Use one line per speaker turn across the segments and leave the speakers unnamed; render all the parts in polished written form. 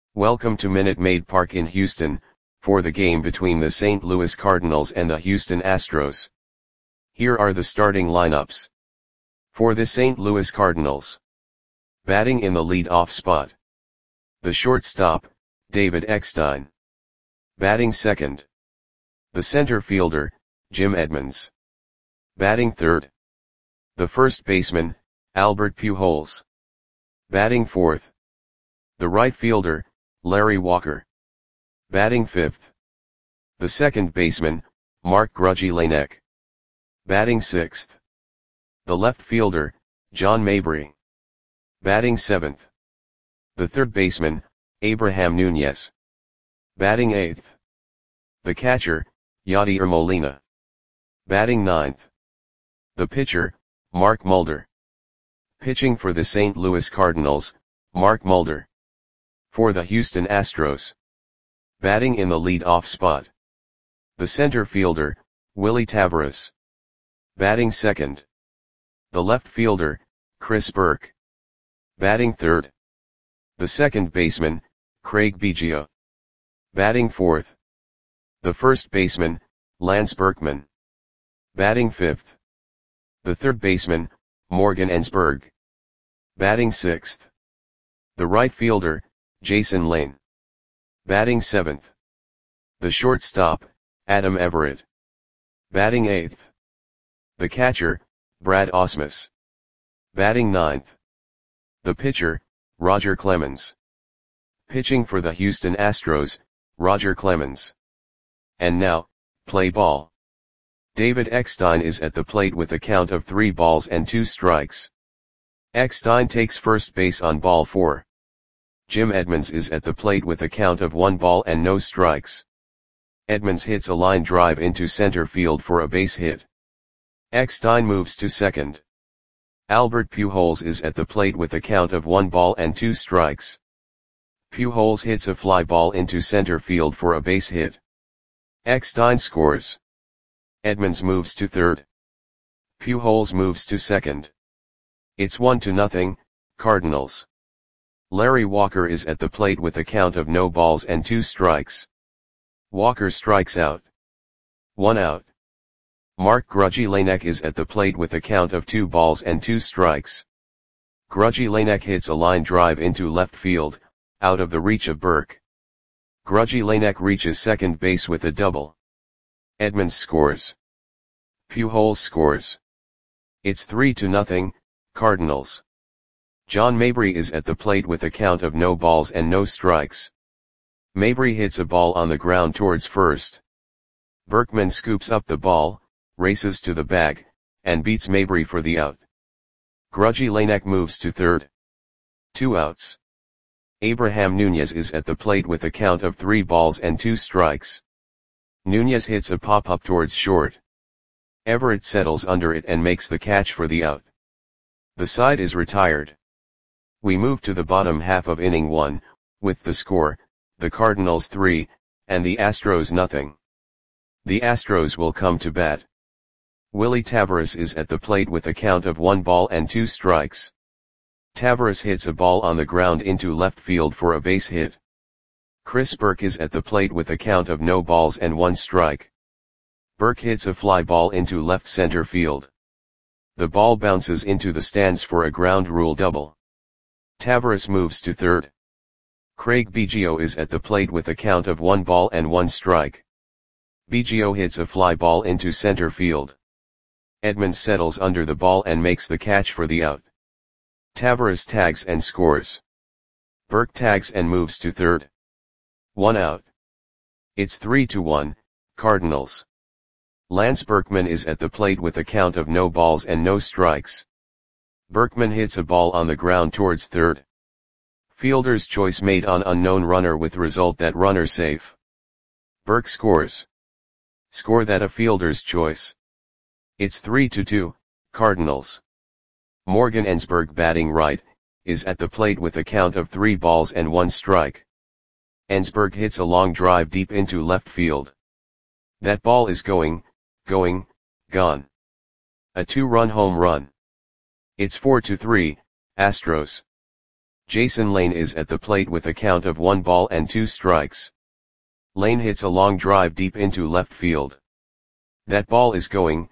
Welcome to Minute Maid Park in Houston, for the game between the St. Louis Cardinals and the Houston Astros. Here are the starting lineups. For the St. Louis Cardinals. Batting in the lead-off spot. The shortstop, David Eckstein. Batting second. The center fielder, Jim Edmonds. Batting third. The first baseman, Albert Pujols. Batting fourth. The right fielder, Larry Walker. Batting fifth. The second baseman, Mark Grudzielanek. Batting sixth. The left fielder, John Mabry. Batting seventh. The third baseman, Abraham Nunez. Batting eighth. The catcher, Yadier Molina. Batting ninth. The pitcher, Mark Mulder. Pitching for the St. Louis Cardinals, Mark Mulder. For the Houston Astros. Batting in the lead-off spot. The center fielder, Willie Taveras. Batting second. The left fielder, Chris Burke. Batting third. The second baseman, Craig Biggio. Batting fourth. The first baseman, Lance Berkman. Batting fifth. The third baseman, Morgan Ensberg. Batting sixth. The right fielder, Jason Lane. Batting seventh. The shortstop, Adam Everett. Batting eighth. The catcher, Brad Ausmus. Batting ninth. The pitcher, Roger Clemens. Pitching for the Houston Astros, Roger Clemens. And now, play ball. David Eckstein is at the plate with a count of 3 balls and 2 strikes. Eckstein takes first base on ball 4. Jim Edmonds is at the plate with a count of 1 ball and no strikes. Edmonds hits a line drive into center field for a base hit. Eckstein moves to second. Albert Pujols is at the plate with a count of 1 ball and 2 strikes. Pujols hits a fly ball into center field for a base hit. Eckstein scores. Edmonds moves to third. Pujols moves to second. It's 1-0, Cardinals. Larry Walker is at the plate with a count of no balls and 2 strikes. Walker strikes out. 1 out. Mark Grudzielanek is at the plate with a count of 2 balls and 2 strikes. Grudzielanek hits a line drive into left field, out of the reach of Burke. Grudzielanek reaches second base with a double. Edmonds scores. Pujols scores. It's 3-0, Cardinals. John Mabry is at the plate with a count of no balls and no strikes. Mabry hits a ball on the ground towards first. Berkman scoops up the ball, races to the bag, and beats Mabry for the out. Grudzielanek moves to third. 2 outs. Abraham Nunez is at the plate with a count of 3 balls and 2 strikes. Nunez hits a pop-up towards short. Everett settles under it and makes the catch for the out. The side is retired. We move to the bottom half of inning 1, with the score, the Cardinals 3, and the Astros nothing. The Astros will come to bat. Willie Taveras is at the plate with a count of 1 ball and 2 strikes. Taveras hits a ball on the ground into left field for a base hit. Chris Burke is at the plate with a count of no balls and 1 strike. Burke hits a fly ball into left center field. The ball bounces into the stands for a ground rule double. Taveras moves to third. Craig Biggio is at the plate with a count of 1 ball and 1 strike. Biggio hits a fly ball into center field. Edmonds settles under the ball and makes the catch for the out. Taveras tags and scores. Burke tags and moves to third. 1 out. It's 3-1, Cardinals. Lance Berkman is at the plate with a count of no balls and no strikes. Berkman hits a ball on the ground towards third. Fielder's choice made on unknown runner with result that runner safe. Burke scores. Score that a fielder's choice. It's 3-2, Cardinals. Morgan Ensberg batting right, is at the plate with a count of 3 balls and 1 strike. Ensberg hits a long drive deep into left field. That ball is gone. A 2-run home run. It's 4-3, Astros. Jason Lane is at the plate with a count of 1 ball and 2 strikes. Lane hits a long drive deep into left field. That ball is going,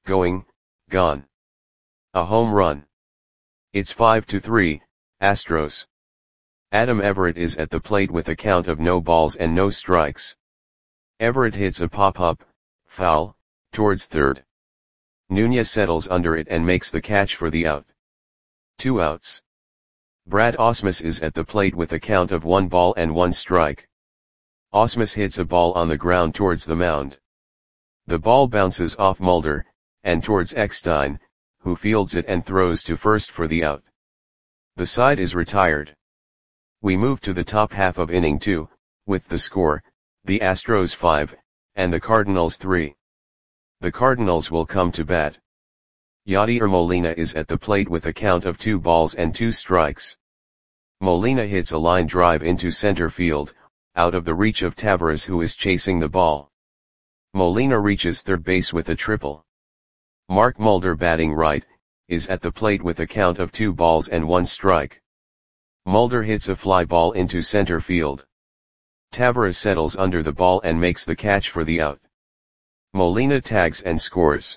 gone. A home run. It's 5-3, Astros. Adam Everett is at the plate with a count of no balls and no strikes. Everett hits a pop-up, foul, towards third. Nunez settles under it and makes the catch for the out. 2 outs. Brad Ausmus is at the plate with a count of 1 ball and 1 strike. Ausmus hits a ball on the ground towards the mound. The ball bounces off Mulder, and towards Eckstein, who fields it and throws to first for the out. The side is retired. We move to the top half of inning 2, with the score, the Astros 5, and the Cardinals 3. The Cardinals will come to bat. Yadier Molina is at the plate with a count of 2 balls and 2 strikes. Molina hits a line drive into center field, out of the reach of Taveras, who is chasing the ball. Molina reaches third base with a triple. Mark Mulder, batting right, is at the plate with a count of 2 balls and 1 strike. Mulder hits a fly ball into center field. Taveras settles under the ball and makes the catch for the out. Molina tags and scores.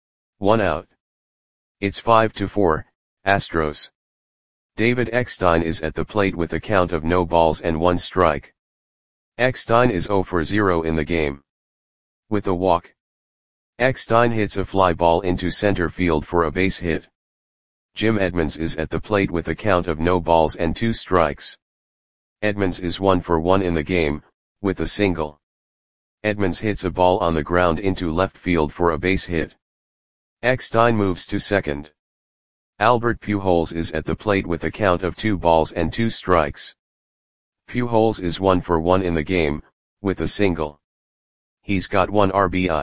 1 out. It's 5-4, Astros. David Eckstein is at the plate with a count of no balls and 1 strike. Eckstein is 0 for 0 in the game. With a walk. Eckstein hits a fly ball into center field for a base hit. Jim Edmonds is at the plate with a count of no balls and 2 strikes. Edmonds is 1 for 1 in the game, with a single. Edmonds hits a ball on the ground into left field for a base hit. Eckstein moves to second. Albert Pujols is at the plate with a count of 2 balls and 2 strikes. Pujols is 1 for 1 in the game, with a single. He's got 1 RBI.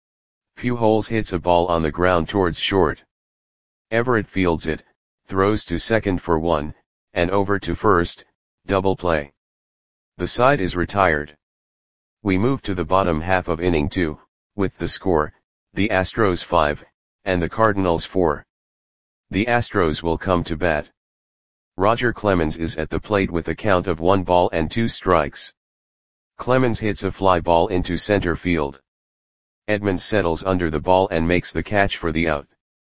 Pujols hits a ball on the ground towards short. Everett fields it, throws to second for 1, and over to first, double play. The side is retired. We move to the bottom half of inning 2, with the score, the Astros 5, and the Cardinals 4. The Astros will come to bat. Roger Clemens is at the plate with a count of 1 ball and 2 strikes. Clemens hits a fly ball into center field. Edmonds settles under the ball and makes the catch for the out.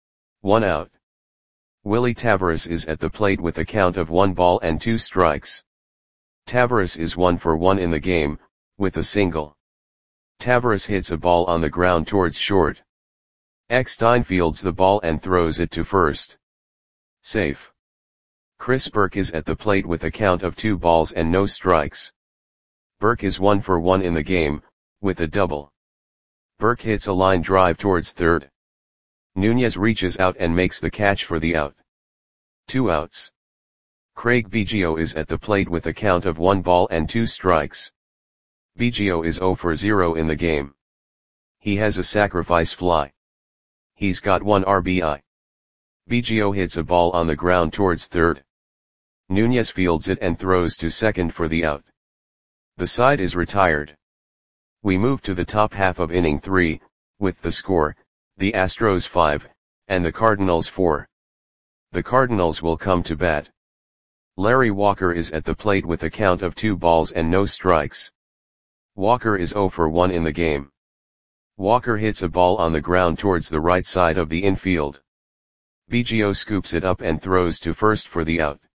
1 out. Willie Taveras is at the plate with a count of 1 ball and 2 strikes. Taveras is 1 for 1 in the game, with a single. Taveras hits a ball on the ground towards short. Eckstein fields the ball and throws it to first. Safe. Chris Burke is at the plate with a count of 2 balls and no strikes. Burke is 1 for 1 in the game, with a double. Burke hits a line drive towards third. Nunez reaches out and makes the catch for the out. 2 outs. Craig Biggio is at the plate with a count of 1 ball and 2 strikes. Biggio is 0 for 0 in the game. He has a sacrifice fly. He's got 1 RBI. Biggio hits a ball on the ground towards third. Nunez fields it and throws to second for the out. The side is retired. We move to the top half of inning 3, with the score, the Astros 5, and the Cardinals 4. The Cardinals will come to bat. Larry Walker is at the plate with a count of 2 balls and no strikes. Walker is 0 for 1 in the game. Walker hits a ball on the ground towards the right side of the infield. Biggio scoops it up and throws to first for the out.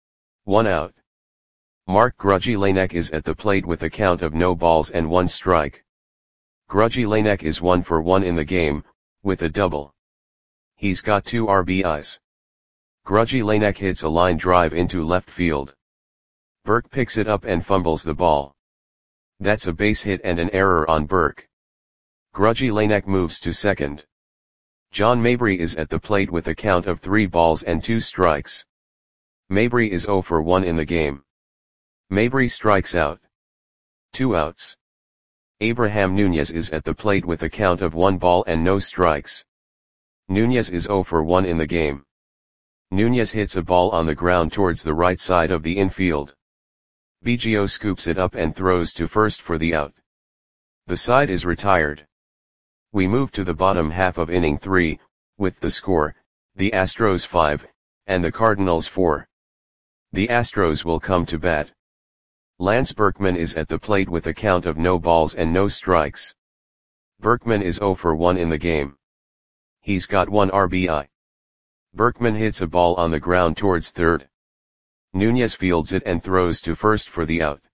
1 out. Mark Grudzielanek is at the plate with a count of no balls and 1 strike. Grudzielanek is 1 for 1 in the game, with a double. He's got 2 RBIs. Grudzielanek hits a line drive into left field. Burke picks it up and fumbles the ball. That's a base hit and an error on Burke. Grudzielanek moves to second. John Mabry is at the plate with a count of 3 balls and 2 strikes. Mabry is 0 for 1 in the game. Mabry strikes out. 2 outs. Abraham Nunez is at the plate with a count of 1 ball and no strikes. Nunez is 0 for 1 in the game. Nunez hits a ball on the ground towards the right side of the infield. Biggio scoops it up and throws to first for the out. The side is retired. We move to the bottom half of inning 3, with the score, the Astros 5, and the Cardinals 4. The Astros will come to bat. Lance Berkman is at the plate with a count of no balls and no strikes. Berkman is 0 for 1 in the game. He's got 1 RBI. Berkman hits a ball on the ground towards third. Nunez fields it and throws to first for the out.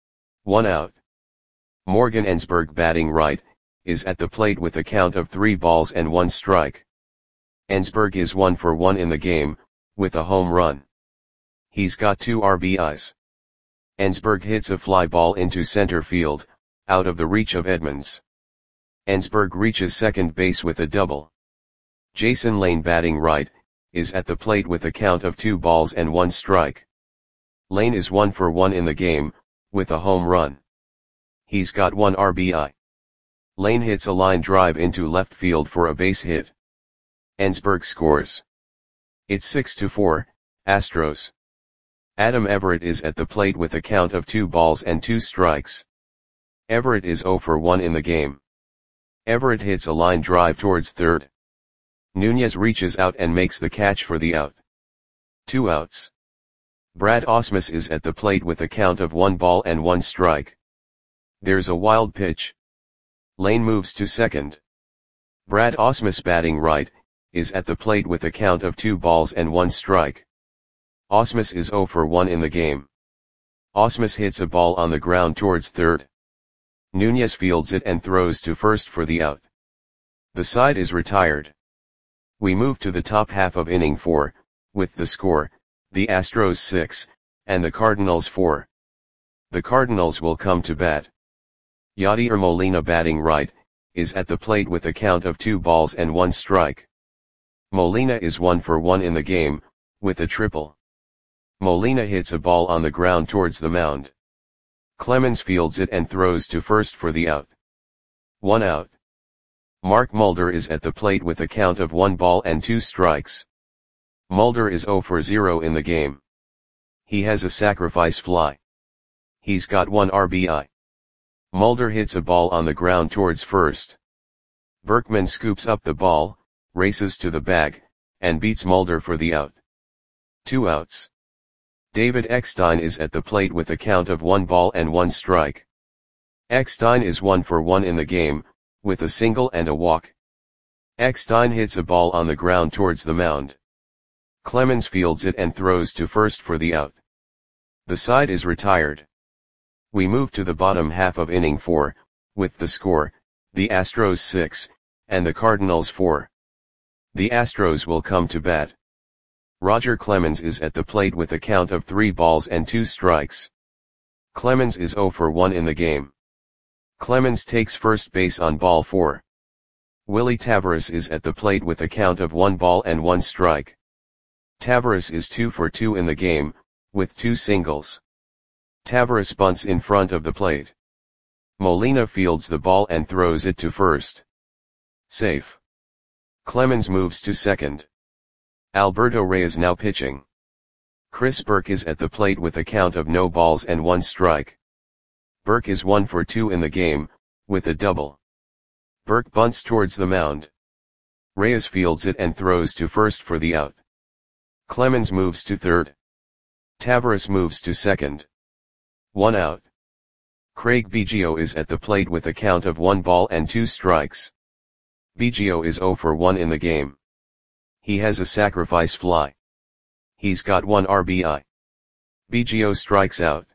1 out. Morgan Ensberg, batting right, is at the plate with a count of 3 balls and 1 strike. Ensberg is 1 for 1 in the game, with a home run. He's got 2 RBIs. Ensberg hits a fly ball into center field, out of the reach of Edmonds. Ensberg reaches second base with a double. Jason Lane, batting right, is at the plate with a count of 2 balls and 1 strike. Lane is 1 for 1 in the game, with a home run. He's got 1 RBI. Lane hits a line drive into left field for a base hit. Ensberg scores. It's 6-4, Astros. Adam Everett is at the plate with a count of 2 balls and 2 strikes. Everett is 0 for 1 in the game. Everett hits a line drive towards third. Nunez reaches out and makes the catch for the out. 2 outs. Brad Ausmus is at the plate with a count of 1 ball and 1 strike. There's a wild pitch. Lane moves to second. Brad Ausmus, batting right, is at the plate with a count of 2 balls and 1 strike. Ausmus is 0 for 1 in the game. Ausmus hits a ball on the ground towards third. Nunez fields it and throws to first for the out. The side is retired. We move to the top half of inning 4, with the score, the Astros 6, and the Cardinals 4. The Cardinals will come to bat. Yadier Molina, batting right, is at the plate with a count of 2 balls and 1 strike. Molina is 1 for 1 in the game, with a triple. Molina hits a ball on the ground towards the mound. Clemens fields it and throws to first for the out. 1 out. Mark Mulder is at the plate with a count of 1 ball and 2 strikes. Mulder is 0 for 0 in the game. He has a sacrifice fly. He's got 1 RBI. Mulder hits a ball on the ground towards first. Berkman scoops up the ball, races to the bag, and beats Mulder for the out. 2 outs. David Eckstein is at the plate with a count of 1 ball and 1 strike. Eckstein is 1 for 1 in the game, with a single and a walk. Eckstein hits a ball on the ground towards the mound. Clemens fields it and throws to first for the out. The side is retired. We move to the bottom half of inning 4, with the score, the Astros 6, and the Cardinals 4. The Astros will come to bat. Roger Clemens is at the plate with a count of 3 balls and 2 strikes. Clemens is 0 for 1 in the game. Clemens takes first base on ball 4. Willie Taveras is at the plate with a count of 1 ball and 1 strike. Taveras is 2 for 2 in the game, with 2 singles. Taveras bunts in front of the plate. Molina fields the ball and throws it to first. Safe. Clemens moves to second. Alberto Reyes now pitching. Chris Burke is at the plate with a count of no balls and 1 strike. Burke is 1 for 2 in the game, with a double. Burke bunts towards the mound. Reyes fields it and throws to first for the out. Clemens moves to third. Taveras moves to second. 1 out. Craig Biggio is at the plate with a count of 1 ball and 2 strikes. Biggio is 0 for 1 in the game. He has a sacrifice fly. He's got 1 RBI. Biggio strikes out.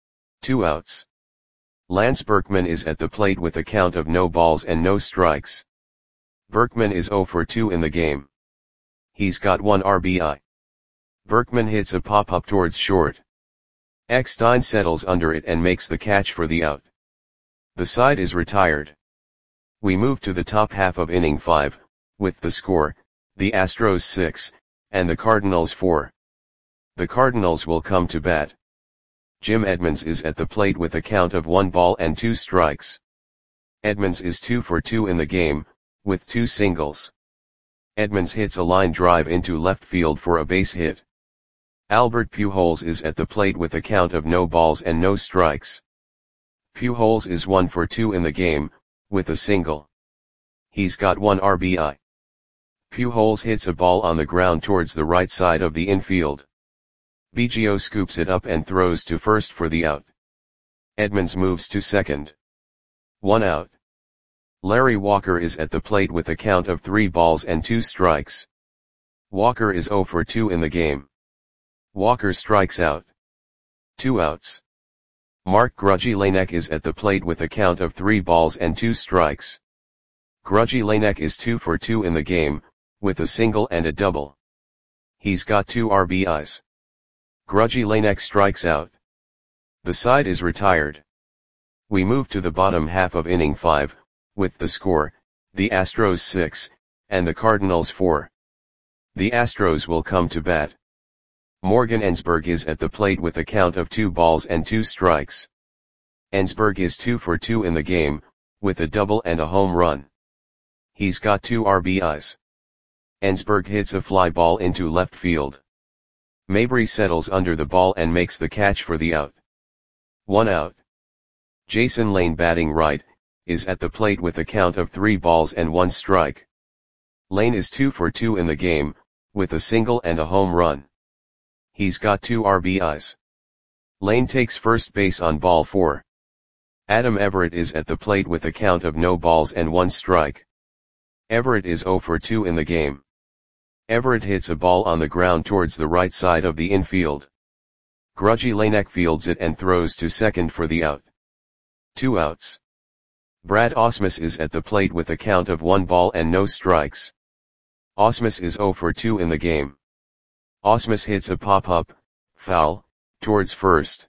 2 outs. Lance Berkman is at the plate with a count of no balls and no strikes. Berkman is 0 for 2 in the game. He's got 1 RBI. Berkman hits a pop-up towards short. Eckstein settles under it and makes the catch for the out. The side is retired. We move to the top half of inning 5, with the score, the Astros 6, and the Cardinals 4. The Cardinals will come to bat. Jim Edmonds is at the plate with a count of 1 ball and 2 strikes. Edmonds is 2 for 2 in the game, with 2 singles. Edmonds hits a line drive into left field for a base hit. Albert Pujols is at the plate with a count of no balls and no strikes. Pujols is 1 for 2 in the game, with a single. He's got 1 RBI. Pujols hits a ball on the ground towards the right side of the infield. Biggio scoops it up and throws to first for the out. Edmonds moves to second. 1 out. Larry Walker is at the plate with a count of 3 balls and 2 strikes. Walker is 0 for 2 in the game. Walker strikes out. 2 outs. Mark Grudzielanek is at the plate with a count of 3 balls and 2 strikes. Grudzielanek is 2 for 2 in the game, with a single and a double. He's got 2 RBIs. Grudzielanek strikes out. The side is retired. We move to the bottom half of inning 5, with the score, the Astros 6, and the Cardinals 4. The Astros will come to bat. Morgan Ensberg is at the plate with a count of 2 balls and 2 strikes. Ensberg is 2 for 2 in the game, with a double and a home run. He's got 2 RBIs. Ensberg hits a fly ball into left field. Mabry settles under the ball and makes the catch for the out. 1 out. Jason Lane, batting right, is at the plate with a count of 3 balls and 1 strike. Lane is 2 for 2 in the game, with a single and a home run. He's got 2 RBIs. Lane takes first base on ball 4. Adam Everett is at the plate with a count of no balls and 1 strike. Everett is 0 for 2 in the game. Everett hits a ball on the ground towards the right side of the infield. Grudzielanek fields it and throws to second for the out. 2 outs. Brad Ausmus is at the plate with a count of 1 ball and no strikes. Ausmus is 0 for 2 in the game. Ausmus hits a pop-up, foul, towards first.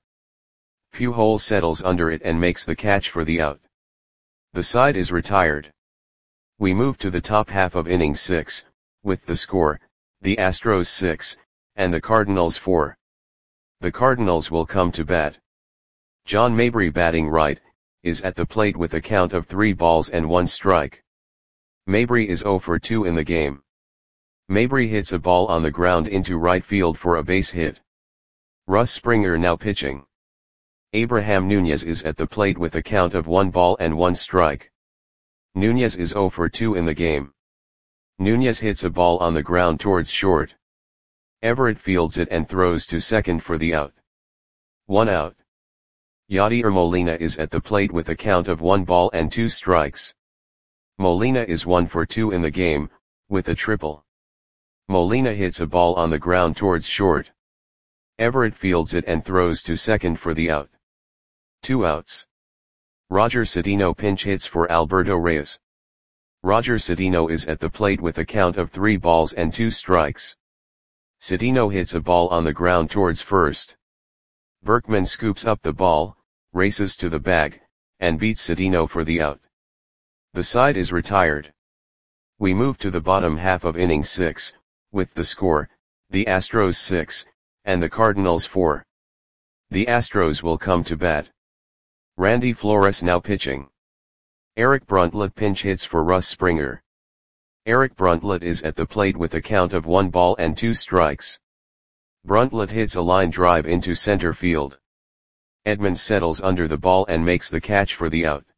Pujols settles under it and makes the catch for the out. The side is retired. We move to the top half of inning 6, with the score, the Astros 6, and the Cardinals 4. The Cardinals will come to bat. John Mabry, batting right, is at the plate with a count of 3 balls and 1 strike. Mabry is 0 for 2 in the game. Mabry hits a ball on the ground into right field for a base hit. Russ Springer now pitching. Abraham Nunez is at the plate with a count of 1 ball and 1 strike. Nunez is 0 for 2 in the game. Nunez hits a ball on the ground towards short. Everett fields it and throws to second for the out. 1 out. Yadier Molina is at the plate with a count of 1 ball and 2 strikes. Molina is 1 for 2 in the game, with a triple. Molina hits a ball on the ground towards short. Everett fields it and throws to second for the out. 2 outs. Roger Cedeno pinch hits for Alberto Reyes. Roger Cedeno is at the plate with a count of 3 balls and 2 strikes. Cedeno hits a ball on the ground towards first. Berkman scoops up the ball, races to the bag, and beats Cedeno for the out. The side is retired. We move to the bottom half of inning 6, with the score, the Astros 6, and the Cardinals 4. The Astros will come to bat. Randy Flores now pitching. Eric Bruntlett pinch hits for Russ Springer. Eric Bruntlett is at the plate with a count of 1 ball and 2 strikes. Bruntlett hits a line drive into center field. Edmonds settles under the ball and makes the catch for the out.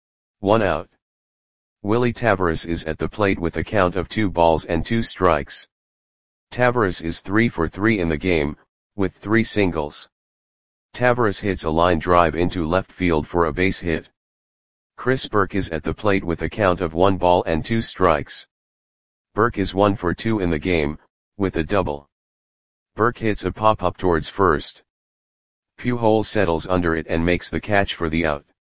1 out. Willie Taveras is at the plate with a count of 2 balls and 2 strikes. Taveras is 3 for 3 in the game, with 3 singles. Taveras hits a line drive into left field for a base hit. Chris Burke is at the plate with a count of 1 ball and 2 strikes. Burke is 1 for 2 in the game, with a double. Burke hits a pop-up towards first. Pujols settles under it and makes the catch for the out.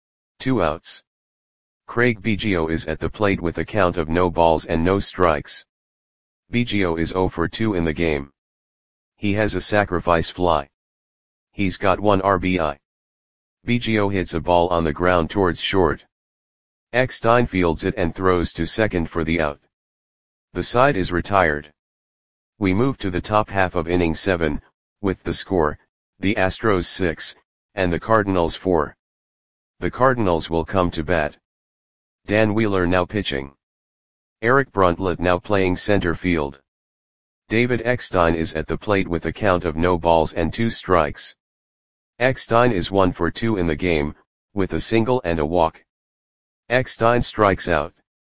2 outs. Craig Biggio is at the plate with a count of no balls and no strikes. Biggio is 0 for 2 in the game. He has a sacrifice fly. He's got 1 RBI. Biggio hits a ball on the ground towards short. Eckstein fields it and throws to second for the out. The side is retired. We move to the top half of inning 7, with the score, the Astros 6, and the Cardinals 4. The Cardinals will come to bat. Dan Wheeler now pitching. Eric Bruntlett now playing center field. David Eckstein is at the plate with a count of no balls and 2 strikes. Eckstein is 1 for 2 in the game, with a single and a walk. Eckstein strikes out.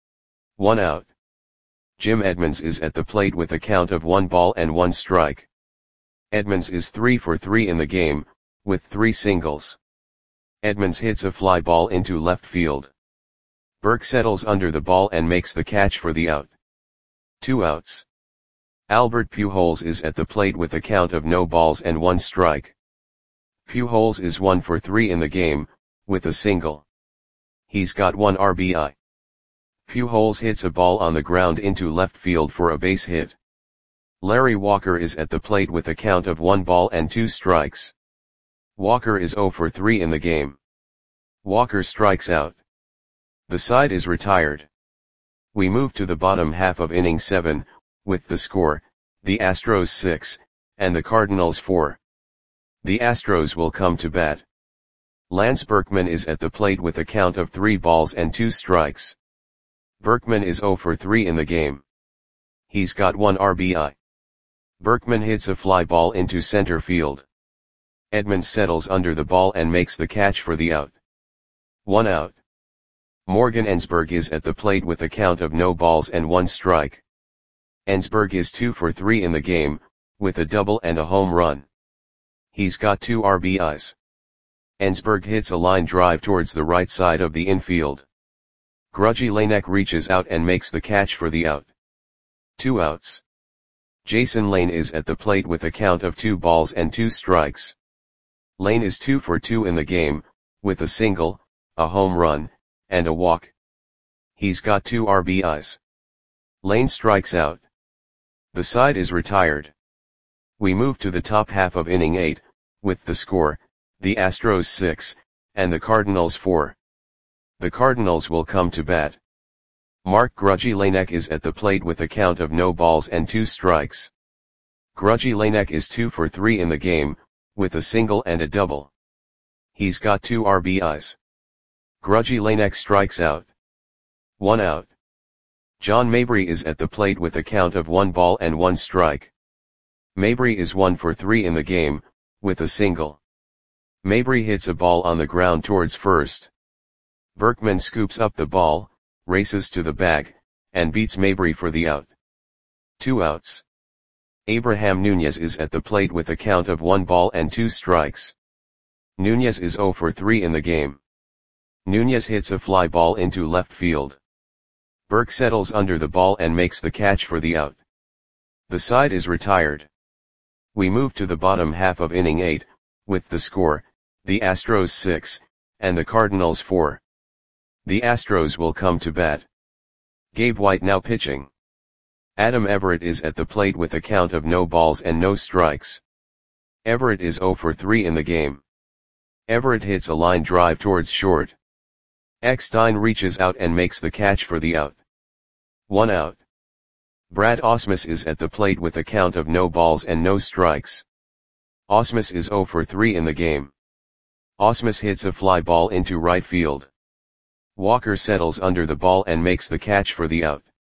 1 out. Jim Edmonds is at the plate with a count of 1 ball and 1 strike. Edmonds is 3 for 3 in the game, with 3 singles. Edmonds hits a fly ball into left field. Burke settles under the ball and makes the catch for the out. 2 outs. Albert Pujols is at the plate with a count of no balls and 1 strike. Pujols is 1 for 3 in the game, with a single. He's got 1 RBI. Pujols hits a ball on the ground into left field for a base hit. Larry Walker is at the plate with a count of 1 ball and 2 strikes. Walker is 0 for 3 in the game. Walker strikes out. The side is retired. We move to the bottom half of inning 7, with the score, the Astros 6, and the Cardinals 4. The Astros will come to bat. Lance Berkman is at the plate with a count of 3 balls and 2 strikes. Berkman is 0 for 3 in the game. He's got 1 RBI. Berkman hits a fly ball into center field. Edmonds settles under the ball and makes the catch for the out. 1 out. Morgan Ensberg is at the plate with a count of no balls and 1 strike. Ensberg is 2 for 3 in the game, with a double and a home run. He's got 2 RBIs. Ensberg hits a line drive towards the right side of the infield. Grudgy Lanek reaches out and makes the catch for the out. 2 outs. Jason Lane is at the plate with a count of 2 balls and 2 strikes. Lane is 2 for 2 in the game, with a single, a home run, and a walk. He's got 2 RBIs. Lane strikes out. The side is retired. We move to the top half of inning 8, with the score, the Astros 6, and the Cardinals 4. The Cardinals will come to bat. Mark Grudgy Lanek is at the plate with a count of no balls and 2 strikes. Grudgy Lanek is 2 for 3 in the game, with a single and a double. He's got 2 RBIs. Grudgy Lanek strikes out. 1 out. John Mabry is at the plate with a count of 1 ball and 1 strike. Mabry is 1 for 3 in the game, with a single. Mabry hits a ball on the ground towards first. Berkman scoops up the ball, races to the bag, and beats Mabry for the out. 2 outs. Abraham Nunez is at the plate with a count of 1 ball and 2 strikes. Nunez is 0 for 3 in the game. Nunez hits a fly ball into left field. Burke settles under the ball and makes the catch for the out. The side is retired. We move to the bottom half of inning 8, with the score, the Astros 6, and the Cardinals 4. The Astros will come to bat. Gabe White now pitching. Adam Everett is at the plate with a count of no balls and no strikes. Everett is 0 for 3 in the game. Everett hits a line drive towards short. Eckstein reaches out and makes the catch for the out. 1 out. Brad Ausmus is at the plate with a count of no balls and no strikes. Ausmus is 0 for 3 in the game. Ausmus hits a fly ball into right field. Walker settles under the ball and makes the catch for the out.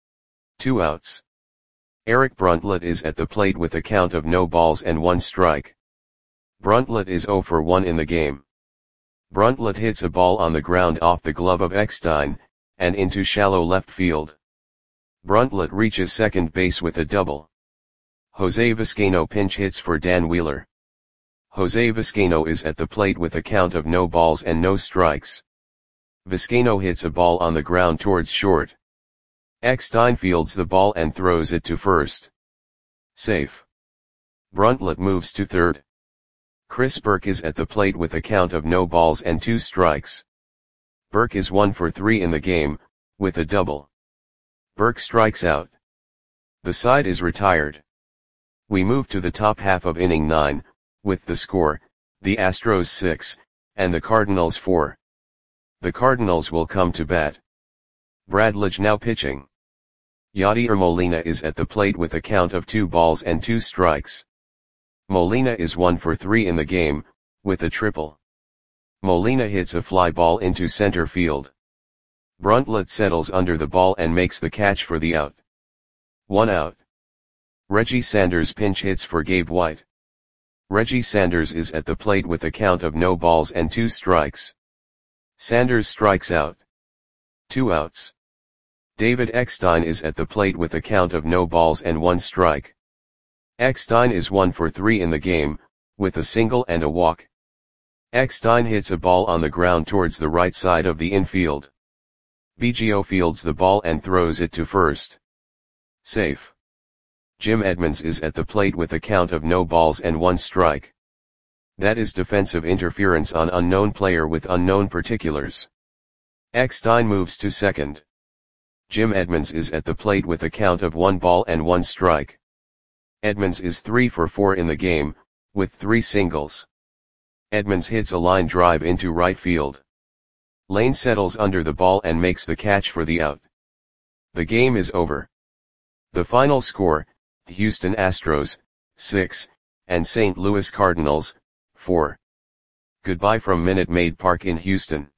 2 outs. Eric Bruntlett is at the plate with a count of no balls and 1 strike. Bruntlett is 0 for 1 in the game. Bruntlett hits a ball on the ground off the glove of Eckstein, and into shallow left field. Bruntlett reaches second base with a double. Jose Vizcaino pinch hits for Dan Wheeler. Jose Vizcaino is at the plate with a count of no balls and no strikes. Vizcaino hits a ball on the ground towards short. Eckstein fields the ball and throws it to first. Safe. Bruntlett moves to third. Chris Burke is at the plate with a count of no balls and 2 strikes. Burke is 1 for 3 in the game, with a double. Burke strikes out. The side is retired. We move to the top half of inning 9, with the score, the Astros 6, and the Cardinals 4. The Cardinals will come to bat. Brad Lidge now pitching. Yadier Molina is at the plate with a count of 2 balls and 2 strikes. Molina is 1 for 3 in the game, with a triple. Molina hits a fly ball into center field. Bruntlett settles under the ball and makes the catch for the out. 1 out. Reggie Sanders pinch hits for Gabe White. Reggie Sanders is at the plate with a count of no balls and 2 strikes. Sanders strikes out. 2 outs. David Eckstein is at the plate with a count of no balls and 1 strike. Eckstein is 1 for 3 in the game, with a single and a walk. Eckstein hits a ball on the ground towards the right side of the infield. Biggio fields the ball and throws it to first. Safe. Jim Edmonds is at the plate with a count of no balls and 1 strike. That is defensive interference on unknown player with unknown particulars. Eckstein moves to second. Jim Edmonds is at the plate with a count of 1 ball and 1 strike. Edmonds is 3 for 4 in the game, with 3 singles. Edmonds hits a line drive into right field. Lane settles under the ball and makes the catch for the out. The game is over. The final score, Houston Astros, 6, and St. Louis Cardinals, 4. Goodbye from Minute Maid Park in Houston.